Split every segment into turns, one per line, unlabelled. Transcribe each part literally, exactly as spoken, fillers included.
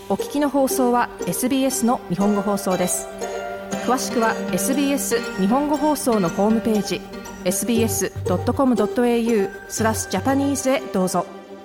お聞きの放送は エスビーエス の日本語放送です。詳しくは エスビーエス 日本語放送のホームページ エスビーエスドットコムドットエーユー スラスジャパニーズへどうぞ。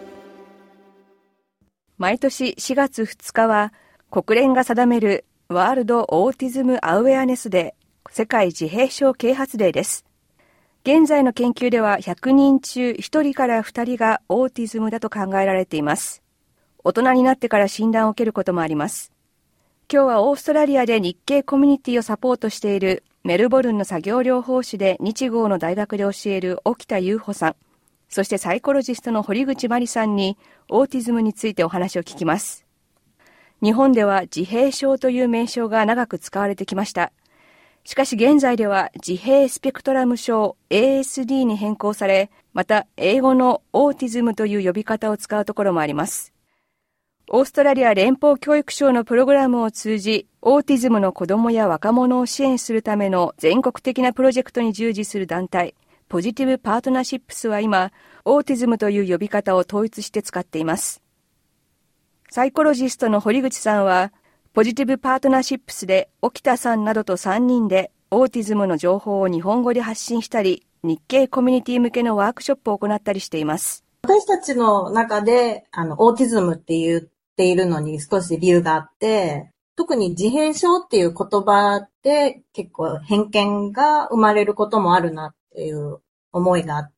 毎年しがつふつかは国連が定めるワールドオーティズムアウェアネスデー、世界自閉症啓発デーです。現在の研究ではひゃくにん中ひとりからふたりがオーティズムだと考えられています。大人になってから診断を受けることもあります。今日はオーストラリアで日系コミュニティをサポートしているメルボルンの作業療法士で日豪の大学で教える沖田優穂さん、そしてサイコロジストの堀口真理さんにオーティズムについてお話を聞きます。日本では自閉症という名称が長く使われてきました。しかし現在では自閉スペクトラム症 エーエスディー に変更され、また英語のオーティズムという呼び方を使うところもあります。オーストラリア連邦教育省のプログラムを通じ、オーティズムの子どもや若者を支援するための全国的なプロジェクトに従事する団体、ポジティブパートナーシップスは今、オーティズムという呼び方を統一して使っています。サイコロジストの堀口さんは、ポジティブパートナーシップスで沖田さんなどとさんにんでオーティズムの情報を日本語で発信したり、日系コミュニティ向けのワークショップを行ったりしています。
私たちの中で、あの、オーティズムって言っているのに少し理由があって、特に自閉症っていう言葉で結構偏見が生まれることもあるなっていう思いがあって、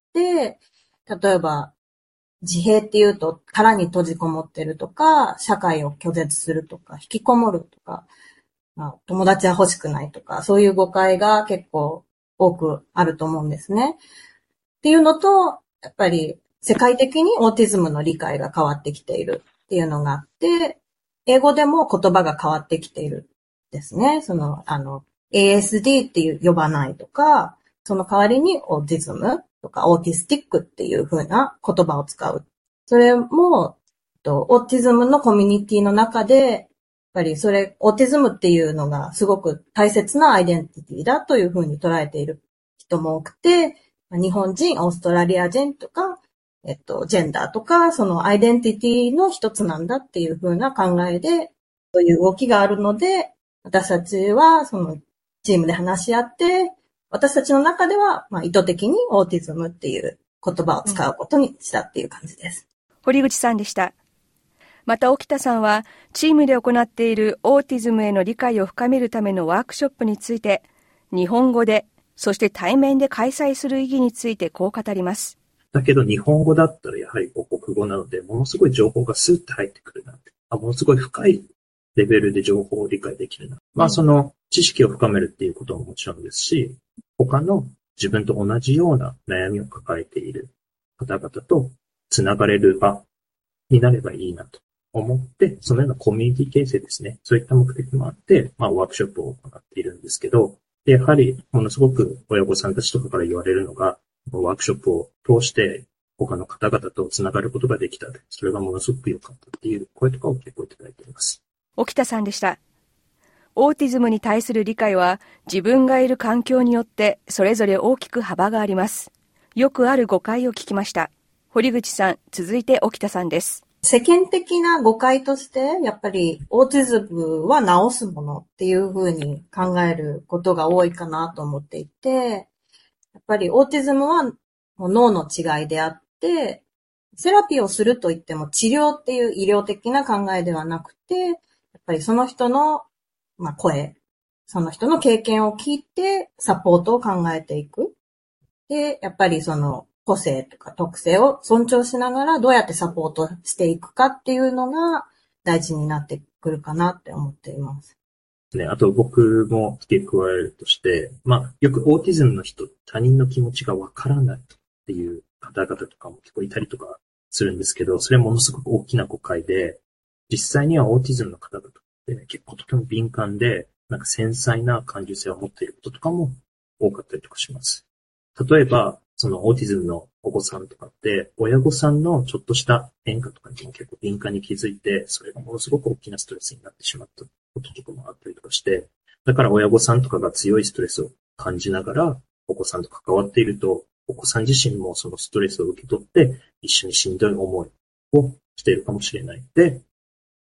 例えば、自閉っていうと殻に閉じこもってるとか、社会を拒絶するとか、引きこもるとか、まあ、友達は欲しくないとか、そういう誤解が結構多くあると思うんですね。っていうのと、やっぱり世界的にオーティズムの理解が変わってきているっていうのがあって、英語でも言葉が変わってきているですね。その、あの、エーエスディー っていう呼ばないとか、その代わりにオーティズムとかオーティスティックっていう風な言葉を使う。それも、とオーティズムのコミュニティの中で、やっぱりそれ、オーティズムっていうのがすごく大切なアイデンティティだという風に捉えている人も多くて、日本人、オーストラリア人とか、えっと、ジェンダーとか、そのアイデンティティの一つなんだっていう風な考えで、そういう動きがあるので、私たちはそのチームで話し合って、私たちの中では、まあ、意図的にオーティズムっていう言葉を使うことにしたっていう感じです。
堀口さんでした。また沖田さんは、チームで行っているオーティズムへの理解を深めるためのワークショップについて、日本語で、そして対面で開催する意義についてこう語ります。
だけど日本語だったらやはり母国語なので、ものすごい情報がスッと入ってくるなって。あ、ものすごい深いレベルで情報を理解できるな。まあその知識を深めるっていうことももちろんですし、他の自分と同じような悩みを抱えている方々とつながれる場になればいいなと思って、そのようなコミュニティ形成ですね。そういった目的もあって、まあワークショップを行っているんですけど、やはりものすごく親御さんたちとかから言われるのが、ワークショップを通して他の方々とつながることができた。それがものすごく良かったっていう声とかを結構いただいています。
沖田さんでした。オーティズムに対する理解は自分がいる環境によってそれぞれ大きく幅があります。よくある誤解を聞きました。堀口さん、続いて沖田さんです。
世間的な誤解として、やっぱりオーティズムは治すものっていうふうに考えることが多いかなと思っていて、やっぱりオーティズムは脳の違いであって、セラピーをすると言っても治療っていう医療的な考えではなくて、やっぱりその人の、まあ、声、その人の経験を聞いてサポートを考えていく。で、やっぱりその個性とか特性を尊重しながらどうやってサポートしていくかっていうのが大事になってくるかなって思っています。
ね、あと僕も付け加えるとして、まあ、よくオーティズムの人、他人の気持ちがわからないっていう方々とかも結構いたりとかするんですけど、それはものすごく大きな誤解で、実際にはオーティズムの方々って、ね、結構とても敏感で、なんか繊細な感受性を持っていることとかも多かったりとかします。例えば、そのオーティズムのお子さんとかって、親御さんのちょっとした変化とかにも結構敏感に気づいて、それがものすごく大きなストレスになってしまったこととかもあったりとかして、だから親御さんとかが強いストレスを感じながら、お子さんと関わっていると、お子さん自身もそのストレスを受け取って、一緒にしんどい思いをしているかもしれない。で、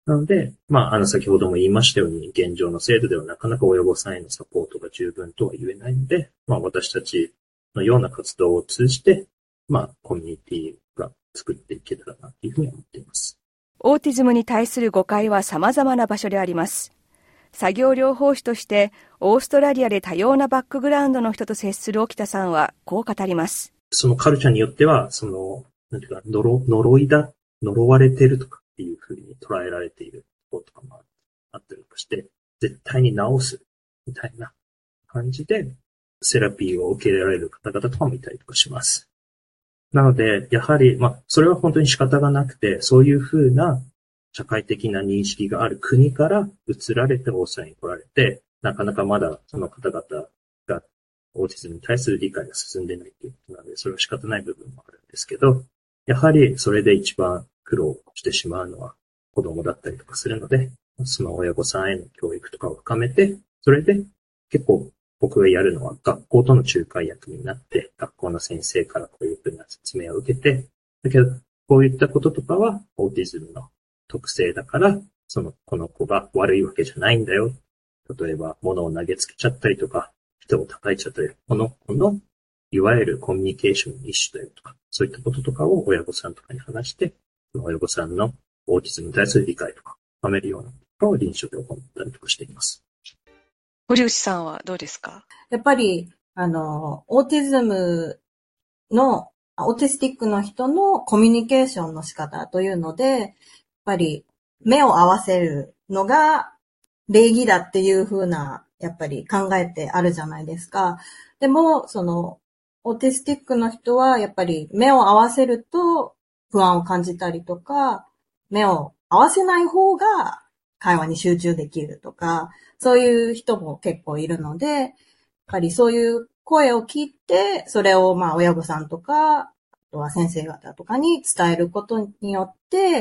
なので、まあ、あの、先ほども言いましたように、現状の制度ではなかなか親御さんへのサポートが十分とは言えないので、まあ、私たちのような活動を通じて、まあ、コミュニティが作っていけたらなというふうに思っています。
オーティズムに対する誤解は様々な場所であります。作業療法士として、オーストラリアで多様なバックグラウンドの人と接する沖田さんは、こう語ります。
そのカルチャーによっては、その、なんていうか、呪、呪いだ、呪われてるとかっていうふうに捉えられていることとかもあったりとかして、絶対に治すみたいな感じで、セラピーを受けられる方々とかもいたりとかします。なので、やはり、まあ、それは本当に仕方がなくて、そういうふうな社会的な認識がある国から移られてオーストラリアに来られて、なかなかまだその方々がオーティズムに対する理解が進んでないということなので、それは仕方ない部分もあるんですけど、やはりそれで一番苦労してしまうのは子供だったりとかするので、その親御さんへの教育とかを深めて、それで結構僕がやるのは学校との仲介役になって、学校の先生からこういうふうな説明を受けて、だけど、こういったこととかは、オーティズムの特性だから、その、この子が悪いわけじゃないんだよ。例えば、物を投げつけちゃったりとか、人を叩いちゃったり、この子の、いわゆるコミュニケーションの一種だよとか、そういったこととかを親御さんとかに話して、親御さんのオーティズムに対する理解とか、深めるようなことを臨床で行ったりとかしています。
堀内さんはどうですか？
やっぱり、あの、オーティズムの、オーティスティックの人のコミュニケーションの仕方というので、やっぱり目を合わせるのが礼儀だっていう風な、やっぱり考えてあるじゃないですか。でも、その、オーティスティックの人はやっぱり目を合わせると不安を感じたりとか、目を合わせない方が会話に集中できるとか、そういう人も結構いるので、やっぱりそういう声を聞いて、それをまあ親御さんとか、あとは先生方とかに伝えることによって、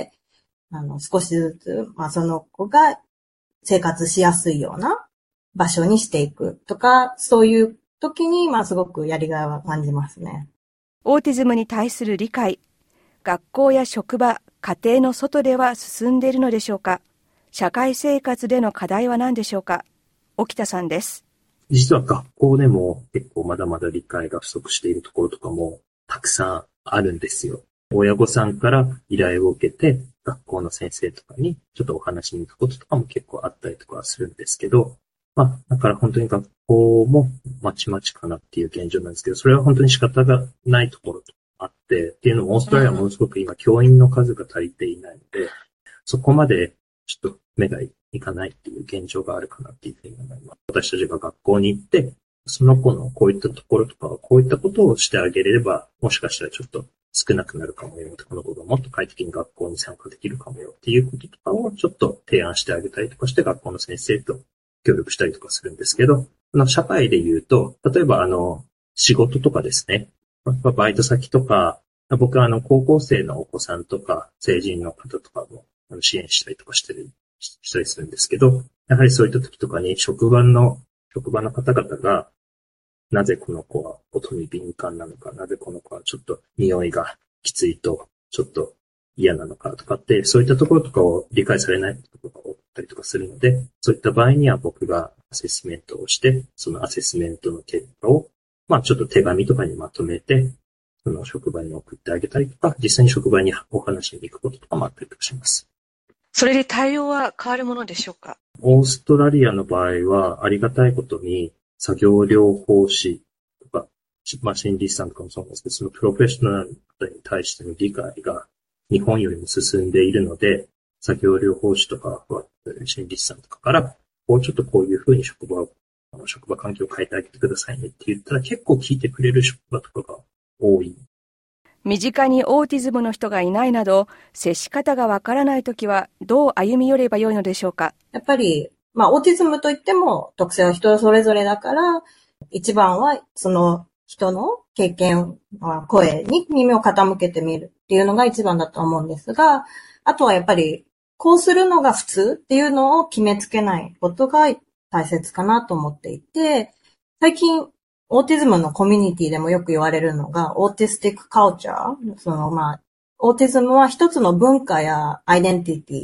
あの、少しずつ、まあその子が生活しやすいような場所にしていくとか、そういう時に、まあすごくやりがいは感じますね。
オーティズムに対する理解、学校や職場、家庭の外では進んでいるのでしょうか？社会生活での課題は何でしょうか？沖田さんです。
実は学校でも結構まだまだ理解が不足しているところとかもたくさんあるんですよ。親御さんから依頼を受けて学校の先生とかにちょっとお話しに行くこととかも結構あったりとかするんですけど、まあだから本当に学校もまちまちかなっていう現状なんですけど、それは本当に仕方がないところとあって、っていうのもオーストラリアはものすごく今教員の数が足りていないので、そこまでちょっと目がいかないっていう現状があるかなっていうふうに思います。私たちが学校に行って、その子のこういったところとか、こういったことをしてあげれれば、もしかしたらちょっと少なくなるかもよ。この子がもっと快適に学校に参加できるかもよっていうこととかをちょっと提案してあげたりとかして、学校の先生と協力したりとかするんですけど、この社会で言うと、例えばあの、仕事とかですね。バイト先とか、僕はあの、高校生のお子さんとか、成人の方とかも支援したりとかしてる、したりするんですけど、やはりそういった時とかに職場の、職場の方々が、なぜこの子は音に敏感なのか、なぜこの子はちょっと匂いがきついと、ちょっと嫌なのかとかって、そういったところとかを理解されないことが多かったりとかするので、そういった場合には僕がアセスメントをして、そのアセスメントの結果を、まあちょっと手紙とかにまとめて、その職場に送ってあげたりとか、実際に職場にお話しに行くこととかもあったりとかします。
それで対応は変わるものでしょうか？
オーストラリアの場合は、ありがたいことに、作業療法士とか、まあ、心理師さんとかもそうなんですけど、そのプロフェッショナルの方に対しての理解が日本よりも進んでいるので、作業療法士とか、心理師さんとかから、こうちょっとこういうふうに職場を、職場環境を変えてあげてくださいねって言ったら、結構聞いてくれる職場とかが多い。
身近にオーティズムの人がいないなど、接し方がわからないときはどう歩み寄ればよいのでしょうか？
やっぱり、まあ、オーティズムといっても特性は人それぞれだから、一番はその人の経験、声に耳を傾けてみるっていうのが一番だと思うんですが、あとはやっぱり、こうするのが普通っていうのを決めつけないことが大切かなと思っていて、最近、オーティズムのコミュニティでもよく言われるのが、オーティスティックカルチャー。その、まあ、オーティズムは一つの文化やアイデンティティ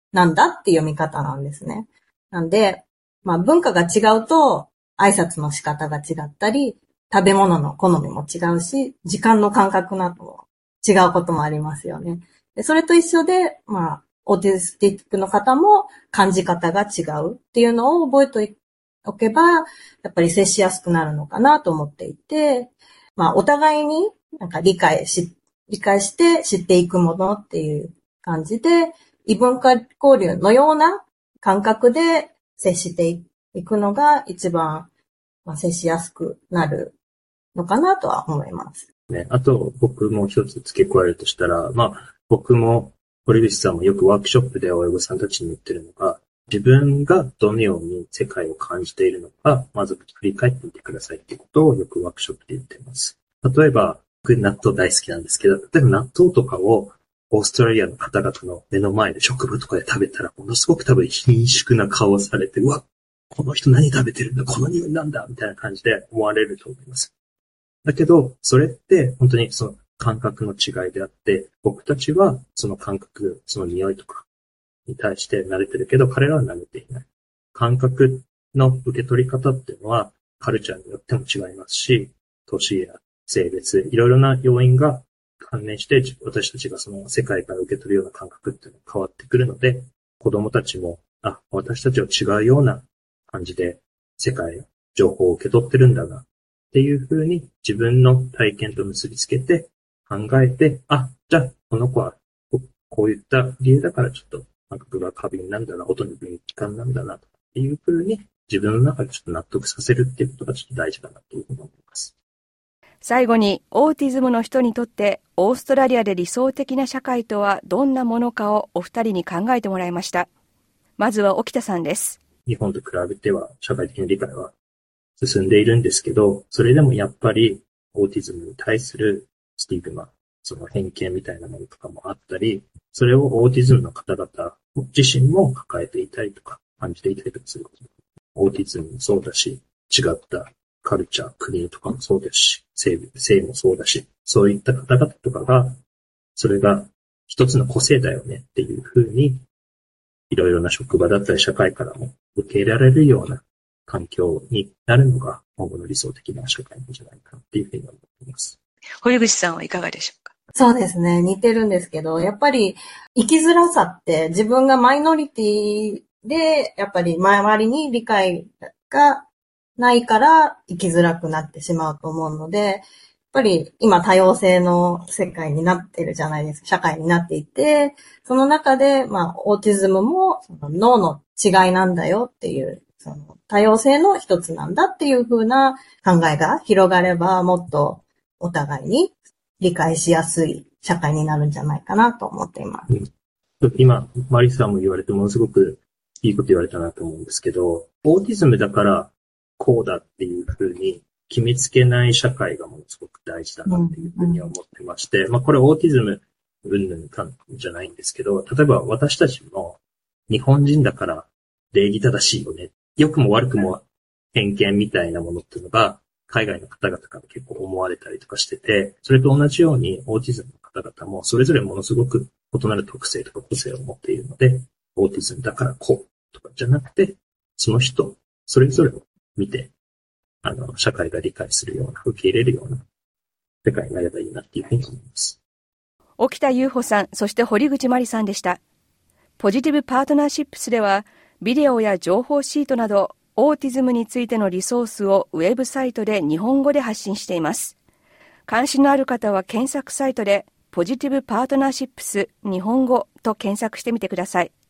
なんだっていう読み方なんですね。なんで、まあ文化が違うと挨拶の仕方が違ったり、食べ物の好みも違うし、時間の感覚なども違うこともありますよね。でそれと一緒で、まあ、オーティスティックの方も感じ方が違うっていうのを覚えておけば、やっぱり接しやすくなるのかなと思っていて、まあ、お互いになんか理解し、理解して知っていくものっていう感じで、異文化交流のような感覚で接していくのが一番、まあ、接しやすくなるのかなとは思います。
ね、あと僕も一つ付け加えるとしたら、まあ僕も堀口さんもよくワークショップで親御さんたちに言ってるのが、自分がどのように世界を感じているのか、まず振り返ってみてくださいっていうことをよくワークショップで言っています。例えば、僕納豆大好きなんですけど、例えば納豆とかをオーストラリアの方々の目の前で職場とかで食べたら、ものすごく多分貧縮な顔をされて、うわ、この人何食べてるんだ、この匂いなんだ、みたいな感じで思われると思います。だけど、それって本当にその感覚の違いであって、僕たちはその感覚、その匂いとかに対して慣れてるけど、彼らは慣れていない。感覚の受け取り方っていうのはカルチャーによっても違いますし、年や性別、いろいろな要因が関連して、私たちがその世界から受け取るような感覚っていうのが変わってくるので、子供たちも、あ、私たちは違うような感じで世界、情報を受け取ってるんだな。っていう風に自分の体験と結びつけて考えて、あ、じゃあこの子はこういった理由だからちょっと感覚が過敏なんだな、音に敏感なんだなっていう風に自分の中でちょっと納得させるっていうことがちょっと大事かなというふうに思います。
最後に、オーティズムの人にとってオーストラリアで理想的な社会とはどんなものかをお二人に考えてもらいました。まずは沖田さんです。
日本と比べては社会的な理解は進んでいるんですけど、それでもやっぱりオーティズムに対するスティグマ、その偏見みたいなものとかもあったり、それをオーティズムの方々自身も抱えていたりとか感じていたりとかすること。オーティズムもそうだし、違ったカルチャー、国とかもそうですし、性、性もそうだし、そういった方々とかが、それが一つの個性だよねっていうふうに、いろいろな職場だったり社会からも受け入れられるような環境になるのが今後の理想的な社会なんじゃないかっていうふうに思っています。
堀口さんはいかがでしょうか？
そうですね。似てるんですけど、やっぱり生きづらさって自分がマイノリティで、やっぱり周りに理解がないから生きづらくなってしまうと思うので、やっぱり今多様性の世界になってるじゃないですか。社会になっていて、その中で、まあ、オーティズムもその脳の違いなんだよっていう、その多様性の一つなんだっていう風な考えが広がれば、もっとお互いに理解しやすい社会になるんじゃないかなと思っています。
うん、今、マリさんも言われてものすごくいいこと言われたなと思うんですけど、オーティズムだからこうだっていう風に決めつけない社会がものすごく大事だなっていうふうに思ってまして、うんうん、まあこれオーティズム云々かじゃないんですけど、例えば私たちも日本人だから礼儀正しいよね。良くも悪くも偏見みたいなものっていうのが海外の方々から結構思われたりとかしてて、それと同じようにオーティズムの方々もそれぞれものすごく異なる特性とか個性を持っているので、オーティズムだからこうとかじゃなくて、その人それぞれを見て、あの、社会が理解するような、受け入れるような世界になればいいなっていうふうに思います。
沖田優穂さん、そして堀口真理さんでした。ポジティブパートナーシップスでは、ビデオや情報シートなど、オーティズムについてのリソースをウェブサイトで日本語で発信しています。関心のある方は検索サイトで、ポジティブパートナーシップス日本語と検索してみてください。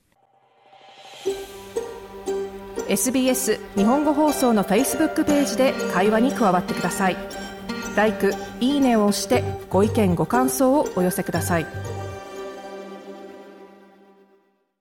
エスビーエス 日本語放送の Facebook ページで会話に加わってください。ライク、いいねを押してご意見ご感想をお寄せください。